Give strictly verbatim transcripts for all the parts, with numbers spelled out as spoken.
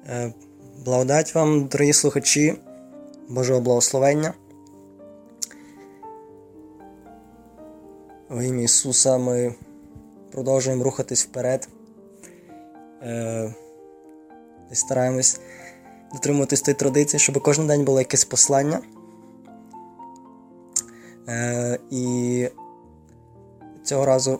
Благодать вам, дорогі слухачі, Божого благословення. В ім'я Ісуса ми продовжуємо рухатись вперед. І стараємось дотримуватись тієї традиції, щоб кожен день було якесь послання. І цього разу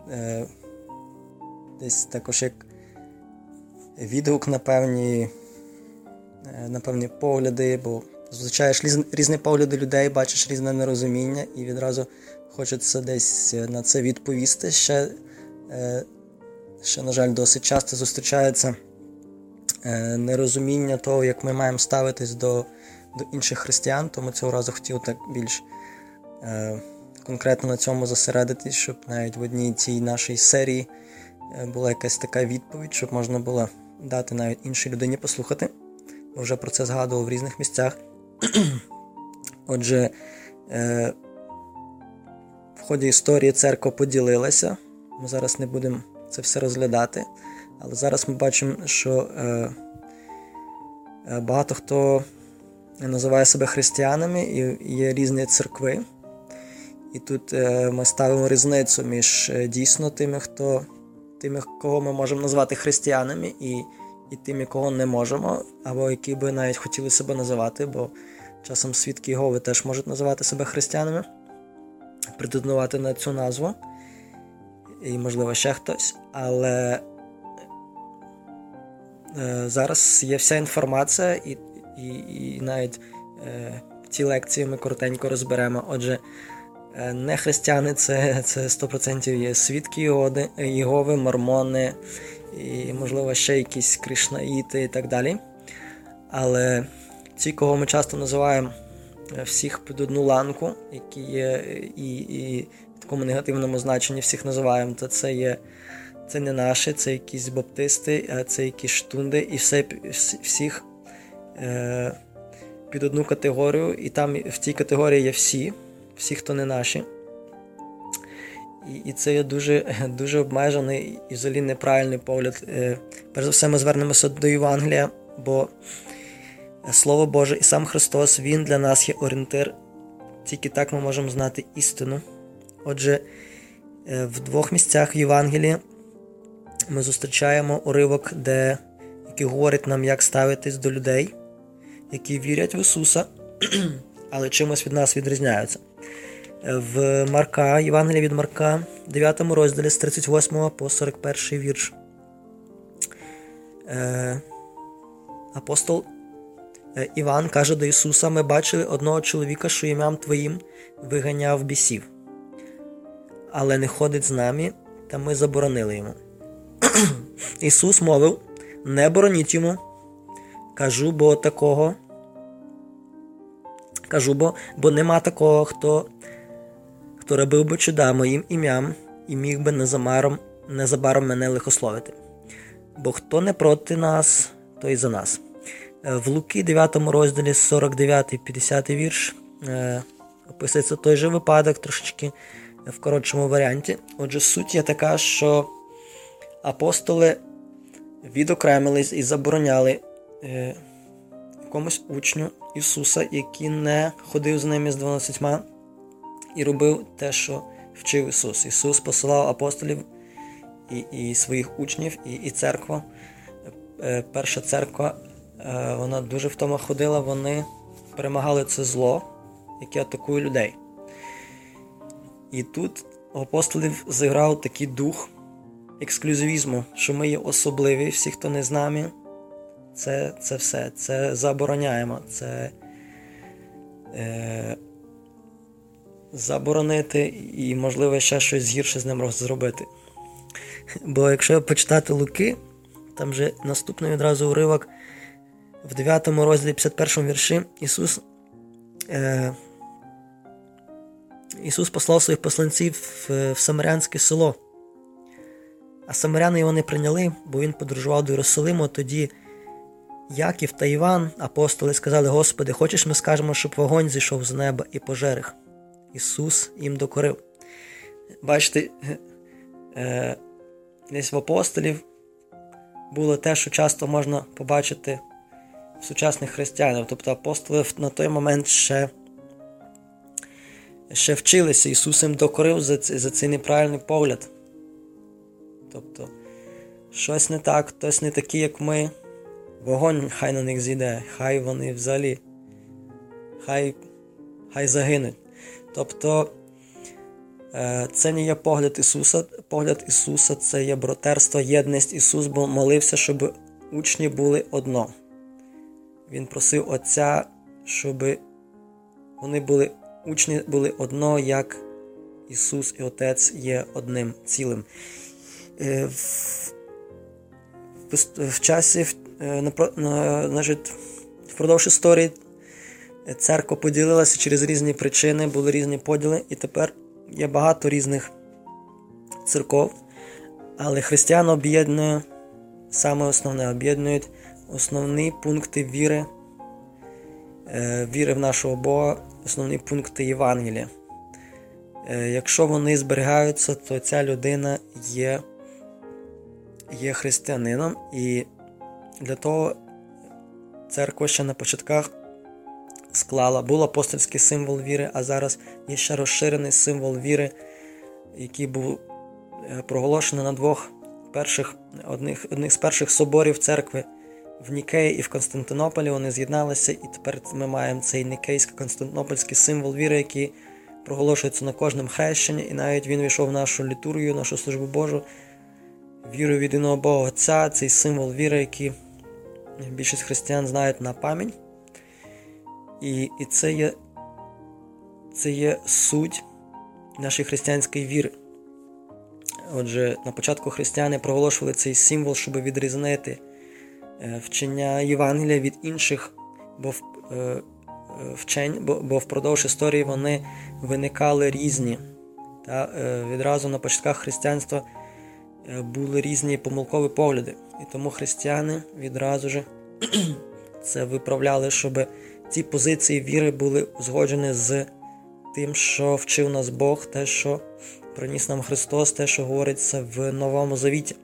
десь також як відгук на певні, на певні погляди, бо зустрічаєш різні погляди людей, бачиш різне нерозуміння і відразу хочеться десь на це відповісти. Ще, ще на жаль, досить часто зустрічається нерозуміння того, як ми маємо ставитись до, до інших християн, тому цього разу хотів так більш конкретно на цьому зосередитись, щоб навіть в одній цій нашій серії була якась така відповідь, щоб можна було дати навіть іншій людині послухати. Ми вже про це згадували в різних місцях. Отже, в ході історії церква поділилася. Ми зараз не будемо це все розглядати. Але зараз ми бачимо, що багато хто називає себе християнами і є різні церкви. І тут ми ставимо різницю між дійсно тими, хто, тими, кого ми можемо назвати християнами, і, і тими, кого не можемо, або які би навіть хотіли себе називати, бо часом свідки Єгови теж можуть називати себе християнами, претендувати на цю назву, і, можливо, ще хтось. Але е, зараз є вся інформація, і, і, і навіть е, ці лекції ми коротенько розберемо. Отже, не християни, це, це сто відсотків є свідки Єгови, мормони і, можливо, ще якісь кришнаїти і так далі. Але ті, кого ми часто називаємо всіх під одну ланку, які є і, і в такому негативному значенні всіх називаємо, то це є це не наші, це якісь баптисти, а це якісь штунди, і все, всіх е, під одну категорію, і там в цій категорії є всі, всі, хто не наші. І, і це є дуже, дуже обмежений і взагалі неправильний погляд. Е, перш за все, ми звернемося до Євангелія, бо Слово Боже і сам Христос, Він для нас є орієнтир. Тільки так ми можемо знати істину. Отже, е, в двох місцях в Євангелії ми зустрічаємо уривок, де, який говорить нам, як ставитись до людей, які вірять в Ісуса, але чимось від нас відрізняються. В Марка, Євангелія від Марка, дев'ятому розділі з тридцять восьмого по сорок перший вірш. Е, апостол Іван каже до Ісуса: «Ми бачили одного чоловіка, що ім'ям Твоїм виганяв бісів, але не ходить з нами, та ми заборонили йому». Ісус мовив: «Не бороніть йому, кажу, бо такого, кажу, бо, бо нема такого, хто, хто робив би чуда моїм ім'ям і міг би незабаром, незабаром мене лихословити. Бо хто не проти нас, то і за нас». В Луки, дев'ятому розділі, сорок дев'ятий п'ятдесятий вірш, е, описується той же випадок, трошечки в коротшому варіанті. Отже, суть є така, що апостоли відокремились і забороняли е, якомусь учню Ісуса, який не ходив з ними з дванадцятьма і робив те, що вчив Ісус. Ісус посилав апостолів і, і своїх учнів, і, і церква. Е, перша церква, е, вона дуже в тому ходила, вони перемагали це зло, яке атакує людей. І тут у апостолів зіграв такий дух ексклюзивізму, що ми є особливі, всі, хто не з нами, це, це все, це забороняємо, це е, заборонити і, можливо, ще щось гірше з ним зробити. Бо якщо почитати Луки, там же наступний відразу уривок в дев'ятому розділі п'ятдесят першому вірші Ісус е, Ісус послав своїх посланців в, в Самарянське село. А самаряни його не прийняли, бо він подорожував до Єрусалиму. Тоді Яків та Іван, апостоли, сказали: «Господи, хочеш, ми скажемо, щоб вогонь зійшов з неба і пожер їх?» Ісус їм докорив. Бачите, е, десь в апостолів було те, що часто можна побачити в сучасних християнах. Тобто апостоли на той момент ще, ще вчилися. Ісус їм докорив за, за цей неправильний погляд. Тобто, щось не так, хтось не такий, як ми. Вогонь хай на них зійде, хай вони взагалі, хай, хай загинуть. Тобто, це не є погляд Ісуса. Погляд Ісуса – це є братерство, єдність. Ісус молився, щоб учні були одно. Він просив Отця, щоб вони були, учні були одно, як Ісус і Отець є одним цілим. В, в, в часі, значить, впродовж історії церква поділилася через різні причини, були різні поділи, і тепер є багато різних церков, але християн об'єднує саме основне, об'єднують основні пункти віри, віри в нашого Бога, основні пункти Євангелія. Якщо вони зберігаються, то ця людина є, є християнином, і для того церква ще на початках склала, був апостольський символ віри, а зараз є ще розширений символ віри, який був проголошений на двох перших, одних, одних з перших соборів церкви в Нікеї і в Константинополі. Вони з'єдналися, і тепер ми маємо цей нікейсько-константинопольський символ віри, який проголошується на кожному хрещенні, і навіть він війшов в нашу літургію, нашу службу Божу, віру в єдиного Бога Отця, цей символ віри, який більшість християн знають на пам'ять. І, і це є, це є суть нашої християнської віри. Отже, на початку християни проголошували цей символ, щоб відрізнити вчення Євангелія від інших бо, е, вчень, бо, бо впродовж історії вони виникали різні. Та, е, відразу на початках християнства були різні помилкові погляди. І тому християни відразу ж це виправляли, щоб ці позиції віри були узгоджені з тим, що вчив нас Бог, те, що приніс нам Христос, те, що говориться в Новому Завіті.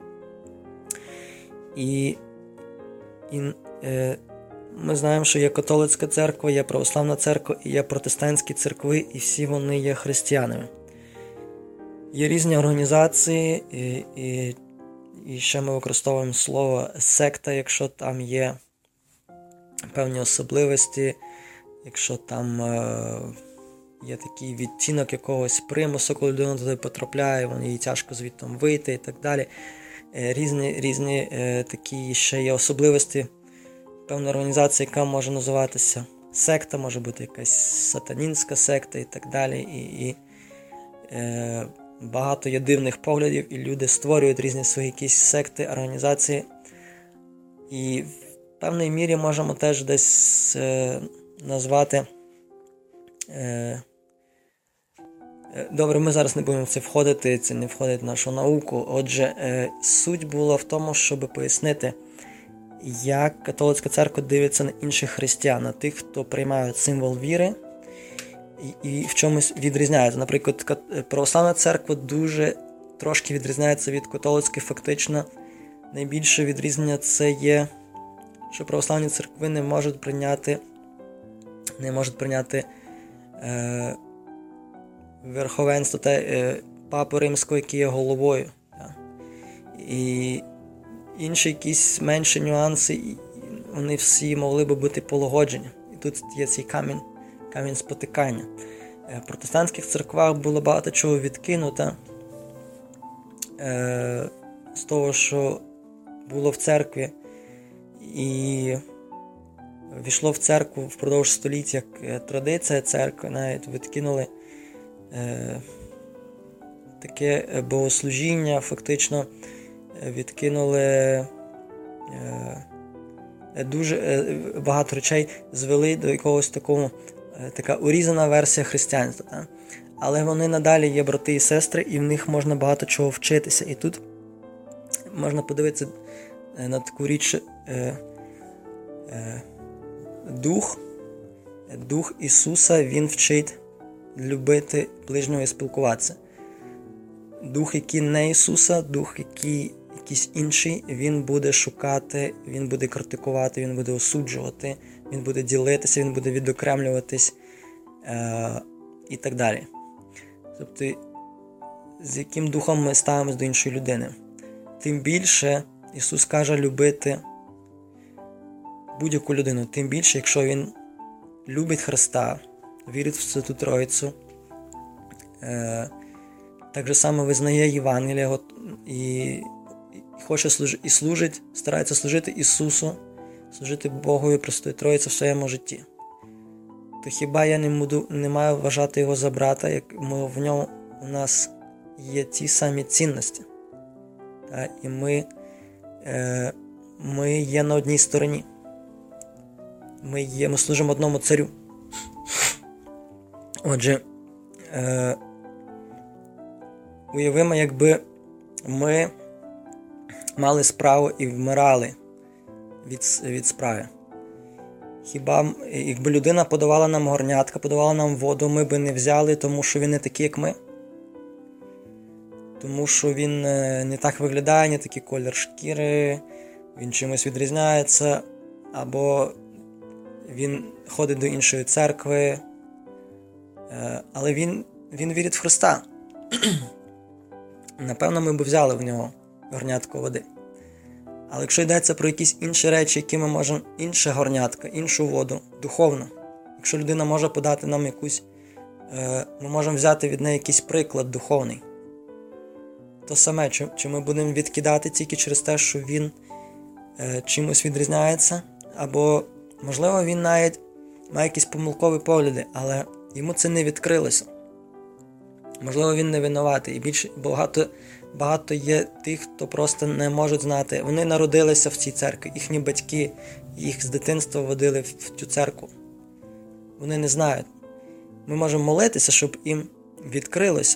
І, і е, ми знаємо, що є католицька церква, є православна церква і є протестантські церкви, і всі вони є християнами. Є різні організації, і, і, і ще ми використовуємо слово секта, якщо там є певні особливості, якщо там е, є такий відтінок якогось примусу, коли людина туди потрапляє, їй тяжко звідти вийти і так далі. Е, різні різні е, такі ще є особливості. Певна організація, яка може називатися секта, може бути якась сатанінська секта і так далі. І, і е, багато є дивних поглядів, і люди створюють різні свої якісь секти, організації. І в певній мірі можемо теж десь е, назвати. Е, Добре, ми зараз не будемо в це входити, це не входить в нашу науку. Отже, е, суть була в тому, щоб пояснити, як католицька церква дивиться на інших християн, на тих, хто приймають символ віри і, і в чомусь відрізняється. Наприклад, православна церква дуже трошки відрізняється від католицької, фактично. Найбільше відрізнення це є, що православні церкви не можуть прийняти, не можуть прийняти е, верховенство та е, Папи Римського, який є головою. Так. І інші якісь менші нюанси, вони всі могли би бути полагоджені. І тут є цей камінь, камінь спотикання. В протестантських церквах було багато чого відкинуто е, з того, що було в церкві, і війшло в церкву впродовж століть як традиція церкви, навіть відкинули е, таке богослужіння, фактично відкинули е, дуже е, багато речей, звели до якогось такого, е, така урізана версія християнства. Так? Але вони надалі є брати і сестри, і в них можна багато чого вчитися. І тут можна подивитися на таку річ, е, е, дух, дух Ісуса, Він вчить любити ближнього і спілкуватися. Дух, який не Ісуса, дух, який, якийсь інший, він буде шукати, він буде критикувати, він буде осуджувати, він буде ділитися, він буде відокремлюватись е- і так далі. Тобто, з яким духом ми ставимось до іншої людини. Тим більше Ісус каже любити будь-яку людину, тим більше, якщо він любить Христа, вірить в Святу Троїцю, е- так же само визнає Євангелія і, і хоче служити, і служить, старається служити Ісусу, служити Богові Пресвятої Троїці в своєму житті. То хіба я не, буду, не маю вважати його за брата, як ми, в ньому у нас є ті самі цінності. Та, і ми, е, ми є на одній стороні. Ми, є, ми служимо одному царю. Отже, е, уявимо, якби ми мали справу і вмирали від, від справи. Хіба, якби людина подавала нам горнятка, подавала нам воду, ми би не взяли, тому що він не такий, як ми? Тому що він не так виглядає, не такий колір шкіри, він чимось відрізняється, або він ходить до іншої церкви, але він, він вірить в Христа. Напевно, ми б взяли в нього горнятко води. Але якщо йдеться про якісь інші речі, які ми можемо, інше горнятко, іншу воду, духовну, якщо людина може подати нам якусь, ми можемо взяти від неї якийсь приклад духовний, то саме, чи, чи ми будемо відкидати тільки через те, що він е, чимось відрізняється, або, можливо, він навіть має якісь помилкові погляди, але йому це не відкрилося. Можливо, він не винуватий. І більше багато, багато є тих, хто просто не можуть знати. Вони народилися в цій церкві, їхні батьки їх з дитинства водили в цю церкву. Вони не знають. Ми можемо молитися, щоб їм відкрилося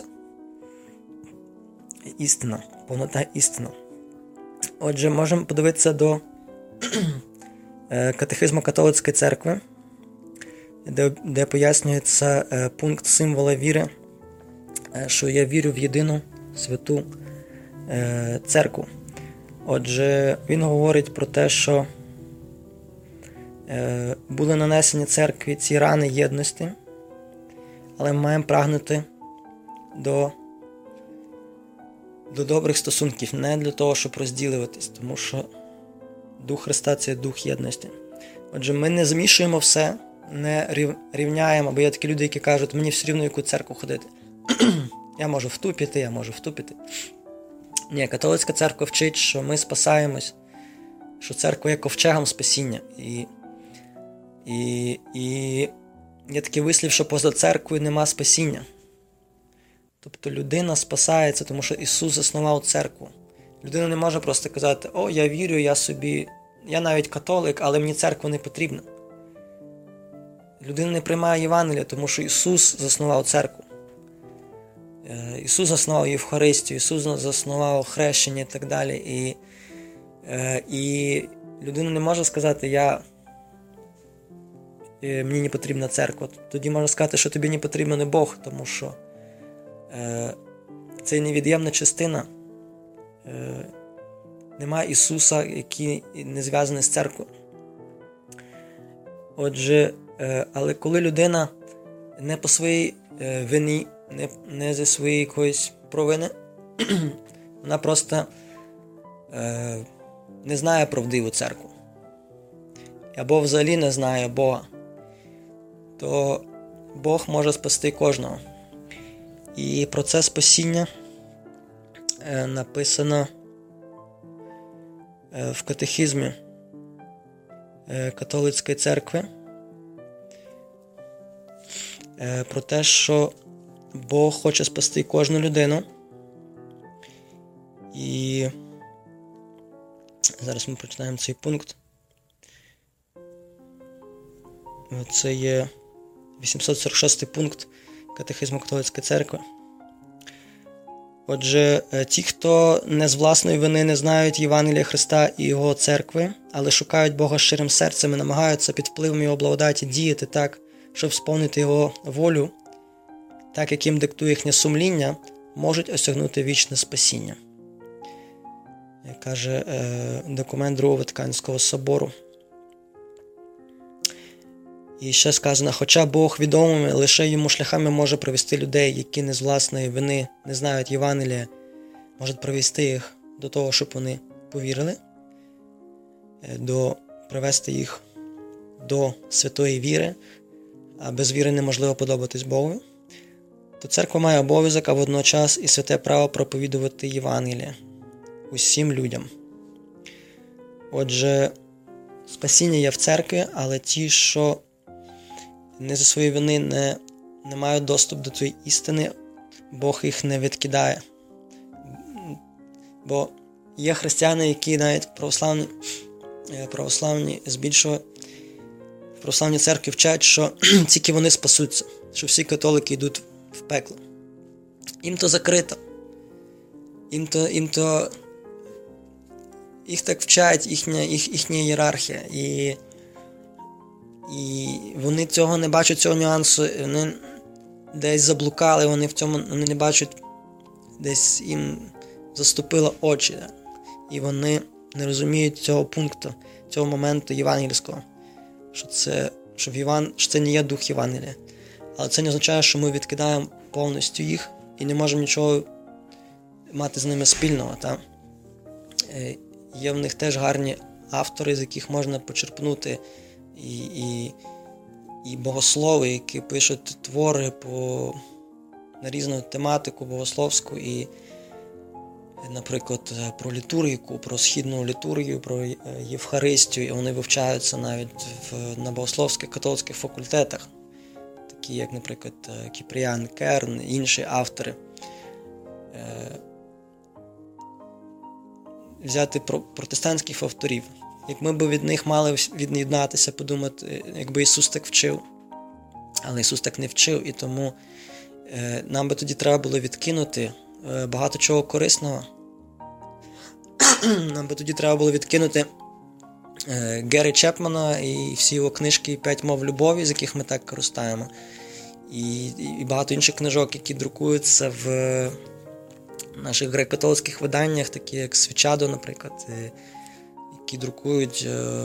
істина, повнота істина. Отже, можемо подивитися до катехизму католицької церкви, де, де пояснюється пункт символа віри, що я вірю в єдину святу церкву. Отже, він говорить про те, що були нанесені церкві ці рани єдності, але ми маємо прагнути до до добрих стосунків, не для того, щоб розділюватись, тому що Дух Христа – це Дух єдності. Отже, ми не змішуємо все, не рівняємо, бо є такі люди, які кажуть, мені все рівно яку церкву ходити. Я можу в ту піти, я можу в ту піти. Ні, католицька церква вчить, що ми спасаємось, що церква є ковчегом спасіння. І, і, і є такий вислів, що поза церквою нема спасіння. Тобто людина спасається, тому що Ісус заснував церкву. Людина не може просто казати, о, я вірю, я собі, я навіть католик, але мені церква не потрібна. Людина не приймає Євангелія, тому що Ісус заснував церкву. Ісус заснував Євхаристію, Ісус заснував хрещення і так далі. І, і людина не може сказати, я, мені не потрібна церква. Тоді можна сказати, що тобі не потрібен не Бог, тому що це невід'ємна частина. Немає Ісуса, який не зв'язаний з церквою. Отже, але коли людина не по своїй вині, не, не зі своєї якоїсь провини, вона просто е, не знає правдиву церкву, або взагалі не знає Бога, то Бог може спасти кожного. І про це спасіння е, написано е, в катехизмі е, католицької церкви, е, про те, що Бог хоче спасти кожну людину. І зараз ми прочитаємо цей пункт. Це є вісімсот сорок шостий пункт Катехизму католицької церкви. Отже, ті, хто не з власної вини не знають Євангелія Христа і Його церкви, але шукають Бога щирим серцем і намагаються під впливом Його благодаті діяти так, щоб сповнити Його волю, так як їм диктує їхнє сумління, можуть осягнути вічне спасіння. каже е, документ Другого Ватиканського собору. І ще сказано, хоча Бог відомими лише йому шляхами може привести людей, які не з власної вини не знають Євангелія, може привести їх до того, щоб вони повірили, до привести їх до святої віри, а без віри неможливо подобатись Богу, то церква має обов'язок, а водночас і святе право проповідувати Євангеліє усім людям. Отже, спасіння є в церкві, але ті, що не зі своєї вини не, не мають доступ до тієї істини, Бог їх не відкидає. Бо є християни, які навіть православні, православні збільшують, в православній церкві вчать, що тільки вони спасуться, що всі католики йдуть в пекло. Їм то закрито. Їм то, їм то їх так вчать, їхня, їх, їхня ієрархія. І, і вони цього не бачать, цього нюансу. Вони десь заблукали, вони в цьому вони не бачать, десь їм заступило очі. Да? І вони не розуміють цього пункту, цього моменту євангельського. Що це, що, в Єван... що це не є дух Євангелія. Але це не означає, що ми відкидаємо повністю їх і не можемо нічого мати з ними спільного. Та? Є в них теж гарні автори, з яких можна почерпнути, і, і, і богослови, які пишуть твори по, на різну тематику богословську, і, наприклад, про літургіку, про східну літургію, про Євхаристію, і вони вивчаються навіть в, на богословських католицьких факультетах, такі як, наприклад, Кіпріян Керн, інші автори. Взяти протестантських авторів. Як ми б від них мали від'єднатися, подумати, якби Ісус так вчив. Але Ісус так не вчив, і тому е, нам би тоді треба було відкинути е, багато чого корисного. Нам би тоді треба було відкинути е, Геррі Чепмана і всі його книжки «П'ять мов любові», з яких ми так користаємо. І, і багато інших книжок, які друкуються в наших греко-католицьких виданнях, такі як «Свічадо», наприклад, які друкують е,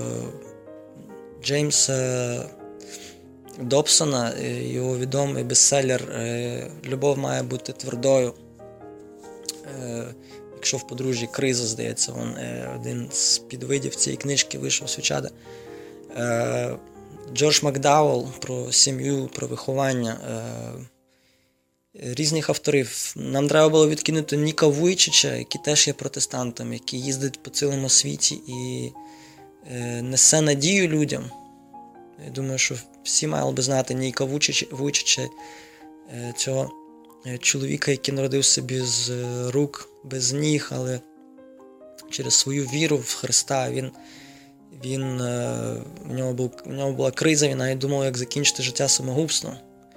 Джеймса Добсона, його відомий бестселер «Любов має бути твердою». Е, якщо в подружжі криза, здається, він, е, один з підвидів цієї книжки вийшов «Свічадо». Е, Джордж Макдауелл про сім'ю, про виховання. Е, Різних авторів. Нам треба було відкинути Ніка Вуйчича, який теж є протестантом, який їздить по цілому світі і е, несе надію людям. Я думаю, що всі мали би знати Ніка Вуйчича, е, цього чоловіка, який народився без рук, без ніг, але через свою віру в Христа він, він, е, в, нього був, в нього була криза, він навіть думав, як закінчити життя самогубством.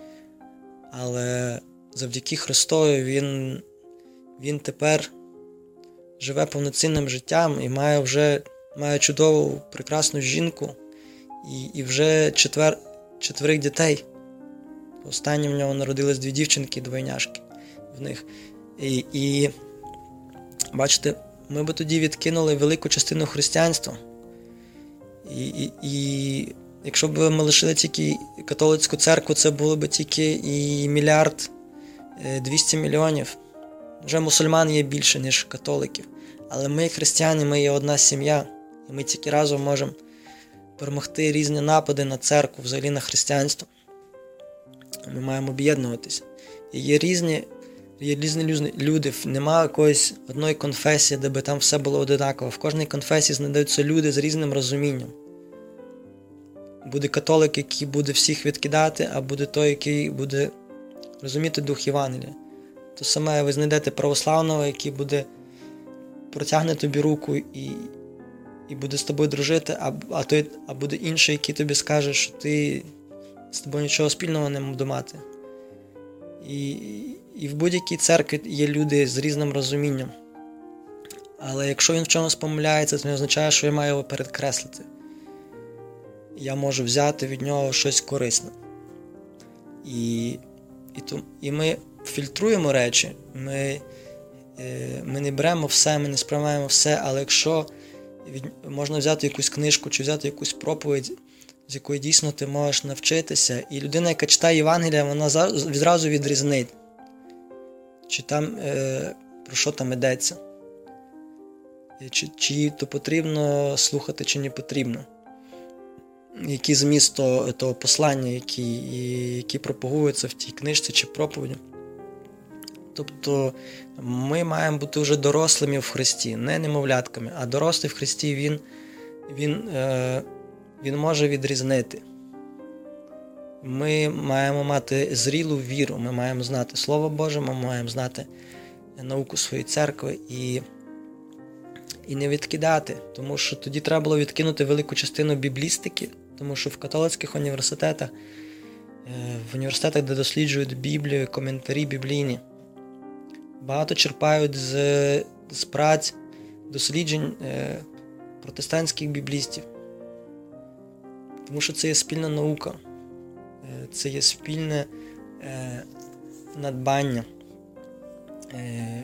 Але завдяки Христові він, він тепер живе повноцінним життям і має вже має чудову, прекрасну жінку і, і вже четвер, четверих дітей. Останнім в нього народились дві дівчинки, двойняшки в них. І, і бачите, ми би тоді відкинули велику частину християнства. І, і, і якщо б ми лишили тільки католицьку церкву, це було б тільки і мільярд двісті мільйонів. Вже мусульман є більше, ніж католиків. Але ми, християни, ми є одна сім'я. І ми тільки разом можемо перемогти різні напади на церкву, взагалі на християнство. Ми маємо об'єднуватися. І є різні, є різні люди. Немає якоїсь одної конфесії, де би там все було однаково. В кожній конфесії знайдуться люди з різним розумінням. Буде католик, який буде всіх відкидати, а буде той, який буде розуміти дух Євангелія. То саме ви знайдете православного, який буде протягне тобі руку і, і буде з тобою дружити, а, а, той, а буде інший, який тобі скаже, що ти з тобою нічого спільного не буду мати. І, і в будь-якій церкві є люди з різним розумінням. Але якщо він в чомусь помиляється, це не означає, що я маю його передкреслити. Я можу взяти від нього щось корисне. І, і, то, і ми фільтруємо речі, ми ми не беремо все, ми не сприймаємо все, але якщо можна взяти якусь книжку чи взяти якусь проповідь, з якої дійсно ти можеш навчитися, і людина, яка читає Євангелія, вона відразу відрізнить, чи там, е, про що там йдеться, чи, чи їй то потрібно слухати, чи не потрібно, який зміст того, того послання, які, які пропагуються в тій книжці чи проповіді. Тобто ми маємо бути вже дорослими в Христі, не немовлятками, а дорослий в Христі, він, він, е, він може відрізнити. Ми маємо мати зрілу віру, ми маємо знати Слово Боже, ми маємо знати науку своєї церкви і, і не відкидати, тому що тоді треба було відкинути велику частину біблістики, тому що в католицьких університетах, в університетах, де досліджують Біблію, коментарі біблійні, багато черпають з, з праць, досліджень е, протестантських біблістів. Тому що це є спільна наука, е, це є спільне е, надбання, е,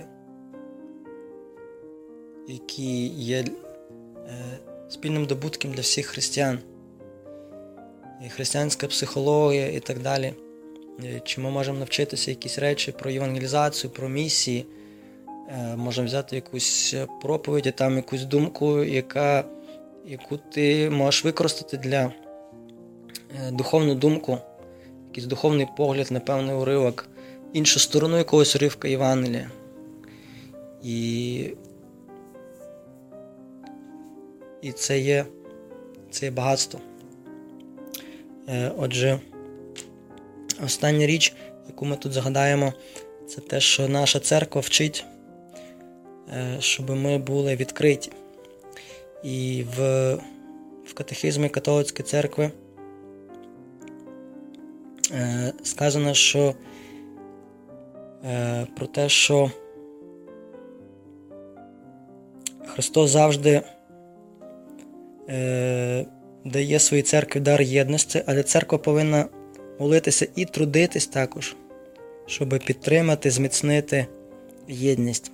які є е, спільним добутком для всіх християн. І християнська психологія і так далі. Чи ми можемо навчитися якісь речі про евангелізацію, про місії, можемо взяти якусь проповідь, там якусь думку, яка, яку ти можеш використати для духовну думку, якийсь духовний погляд на певний уривок, іншу сторону якогось уривка Євангелія. І, і це є, це є багатство. Отже, остання річ, яку ми тут згадаємо, це те, що наша церква вчить, щоб ми були відкриті. І в, в катехизмі католицької церкви е, сказано, що е, про те, що Христос завжди е, дає своїй церкві дар єдності, але церква повинна молитися і трудитись також, щоб підтримати, зміцнити єдність.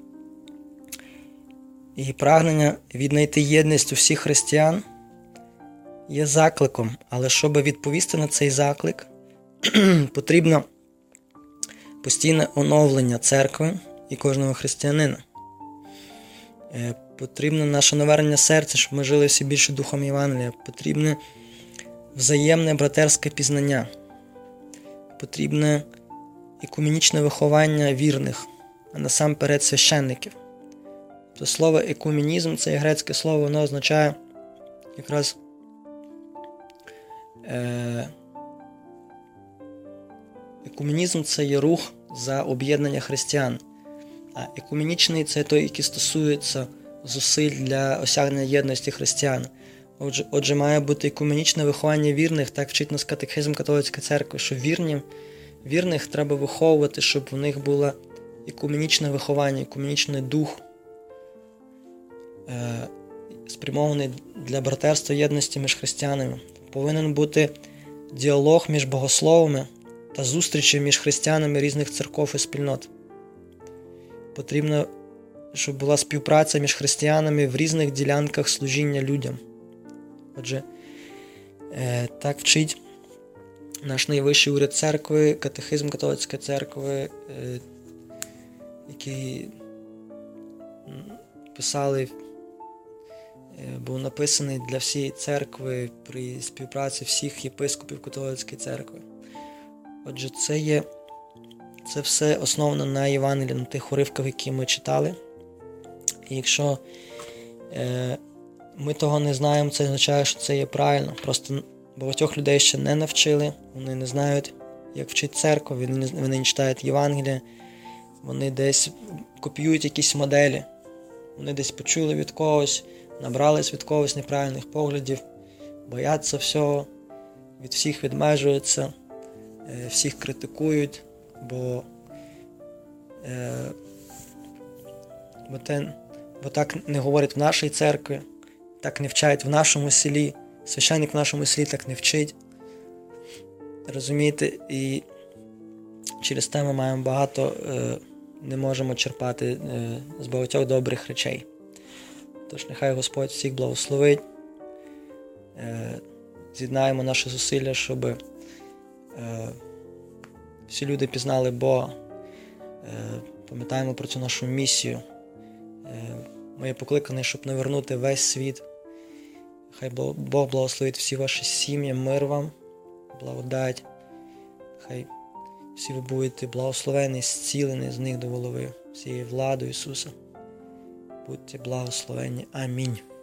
І прагнення віднайти єдність у всіх християн є закликом, але щоб відповісти на цей заклик, потрібно постійне оновлення церкви і кожного християнина. Потрібно наше навернення серця, щоб ми жили всі більше духом Євангелія. Потрібне взаємне братерське пізнання. Потрібне екуменічне виховання вірних, а насамперед священників. То слово екуменізм, це грецьке слово, воно означає якраз е, екуменізм – це є рух за об'єднання християн, а екуменічний – це той, який стосується зусиль для осягнення єдності християн. Отже, отже, має бути екуменічне виховання вірних, так вчить нас катехизм католицької церкви, що вірні, вірних треба виховувати, щоб у них було екуменічне виховання, екуменічний дух, е, спрямований для братерства єдності між християнами. Повинен бути діалог між богословами та зустрічі між християнами різних церков і спільнот. Потрібно, щоб була співпраця між християнами в різних ділянках служіння людям. Отже, так вчить наш найвищий уряд церкви, катехизм католицької церкви, який писали, був написаний для всієї церкви при співпраці всіх єпископів католицької церкви. Отже, це є, це все основано на Євангелії, на тих уривках, які ми читали. І якщо е, ми того не знаємо, це означає, що це є правильно. Просто багатьох людей ще не навчили, вони не знають, як вчить церква, вони, вони не читають Євангелія, вони десь копіюють якісь моделі, вони десь почули від когось, набрались від когось неправильних поглядів, бояться всього, від всіх відмежуються, е, всіх критикують, бо, е, бо, те, бо так не говорять в нашій церкві, так не вчають в нашому селі, священник в нашому селі так не вчить. Розумієте? І через те ми маємо багато е, не можемо черпати з багатьох добрих речей. Тож нехай Господь всіх благословить. З'єднаємо наші зусилля, щоб всі люди пізнали Бога. Пам'ятаємо про цю нашу місію. Ми є покликані, щоб навернути весь світ. Хай Бог благословить всі ваші сім'ї, мир вам, благодать. Хай всі ви будете благословені, зцілені з них до голови, всією владою Ісуса. Будьте благословені. Амінь.